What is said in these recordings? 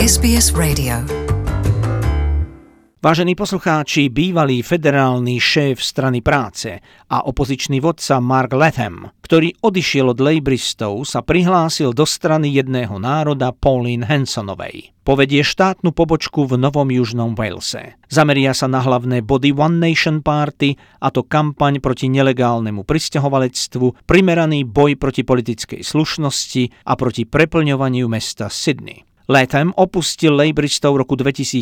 SBS Radio. Vážení poslucháči, bývalý federálny šéf strany práce a opozičný vodca Mark Latham, ktorý odišiel od Labouristov, sa prihlásil do strany jedného národa Pauline Hansonovej. Povedie štátnu pobočku v Novom Južnom Walese. Zameria sa na hlavné body One Nation Party, a to kampaň proti nelegálnemu prisťahovalectvu, primeraný boj proti politickej slušnosti a proti preplňovaniu mesta Sydney. Latham opustil Labouristov v roku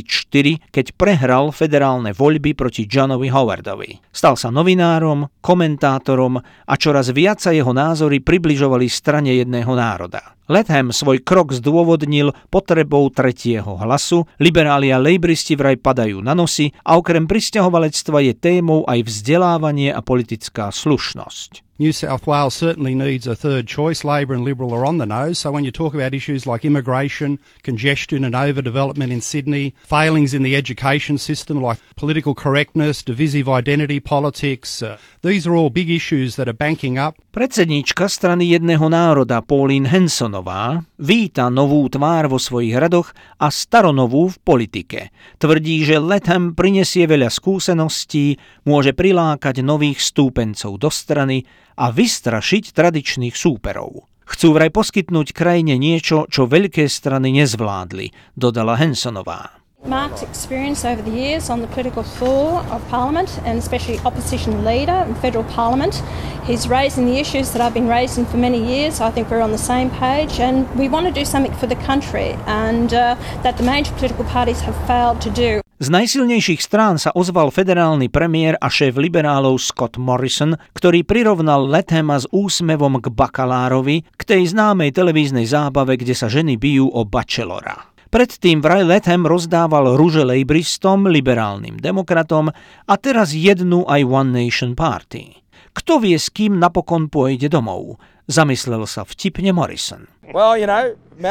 2004, keď prehral federálne voľby proti Johnovi Howardovi. Stal sa novinárom, komentátorom a čoraz viac sa jeho názory približovali strane jedného národa. Latham svoj krok zdôvodnil potrebou tretieho hlasu, liberáli a Labouristi vraj padajú na nosy a okrem prisťahovalectva je témou aj vzdelávanie a politická slušnosť. New South Wales certainly needs a third choice. Labor and Liberal are on the nose. So when you talk about issues like immigration, congestion and overdevelopment in Sydney, failings in the education system like political correctness, divisive identity politics, these are all big issues that are banking up. Predsedníčka strany jedného národa Pauline Hansonová víta novú tvár vo svojich radoch a staronovú v politike. Tvrdí, že Latham prinesie veľa skúseností, môže prilákať nových stúpencov do strany a vystrašiť tradičných súperov. Chcú vraj poskytnúť krajine niečo, čo veľké strany nezvládli, dodala Hansonová. Mark's experience over the years on the political floor of Parliament and especially opposition leader in federal Parliament, he's raising the issues that I've been raising for many years. I think we're on the same page and we want to do something for the country and that the major political parties have failed to do. Z najsilnejších strán sa ozval federálny premiér a šéf liberálov Scott Morrison, ktorý prirovnal Lathama s úsmevom k bakalárovi, k tej známej televíznej zábave, kde sa ženy bijú o bachelora. Predtým vraj Latham rozdával ruže Labouristom, liberálnym demokratom a teraz jednu aj One Nation Party. Kto vie, s kým napokon pôjde domov? Zamyslel sa vtipne Morrison. Well, you know,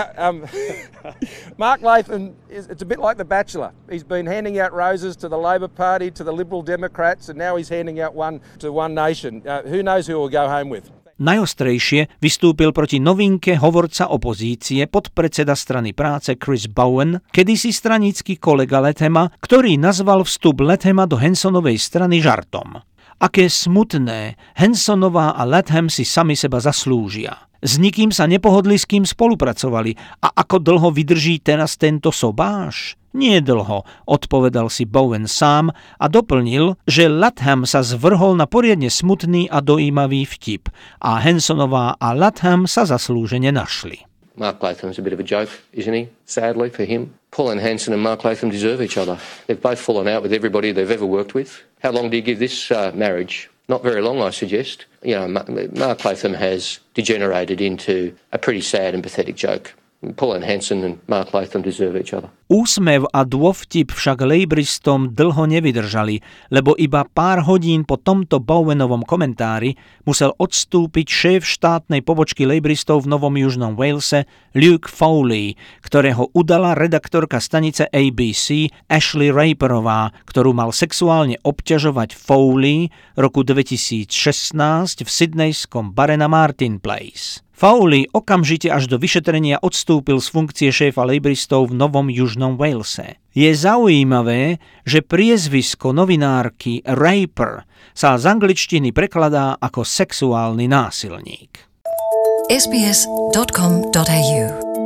Mark Latham, it's a bit like The Bachelor. He's been handing out roses to the Labor Party, to the Liberal Democrats, and now he's handing out one to One Nation. Who knows who he'll go home with? Najostrejšie vystúpil proti novinke hovorca opozície podpredseda strany práce Chris Bowen, kedysi stranícky kolega Lathama, ktorý nazval vstup Lathama do Hansonovej strany žartom. Aké smutné, Hansonová a Latham si sami seba zaslúžia. S nikým sa nepohodli, s kým spolupracovali. A ako dlho vydrží teraz tento sobáš? Nie dlho, odpovedal si Bowen sám a doplnil, že Latham sa zvrhol na poriadne smutný a dojímavý vtip a Hansonová a Latham sa zaslúžene našli. Mark Latham's a bit of a joke, isn't he? Sadly for him. Pauline Hanson and Mark Latham deserve each other. They've both fallen out with everybody they've ever worked with. How long do you give this marriage? Not very long, I suggest. You know, Mark Latham has degenerated into a pretty sad and pathetic joke. Pauline Hanson and Mark Latham deserve each other. Úsmev a dôvtip však Labouristom dlho nevydržali, lebo iba pár hodín po tomto Bowenovom komentári musel odstúpiť šéf štátnej pobočky Labouristov v Novom Južnom Walese Luke Foley, ktorého udala redaktorka stanice ABC Ashley Raperová, ktorú mal sexuálne obťažovať Foley roku 2016 v sydnejskom bare na Martin Place. Foley okamžite až do vyšetrenia odstúpil z funkcie šéfa Labouristov v Novom Južnom Walese. Je zaujímavé, že priezvisko novinárky Raper sa z angličtiny prekladá ako sexuálny násilník. sbs.com.au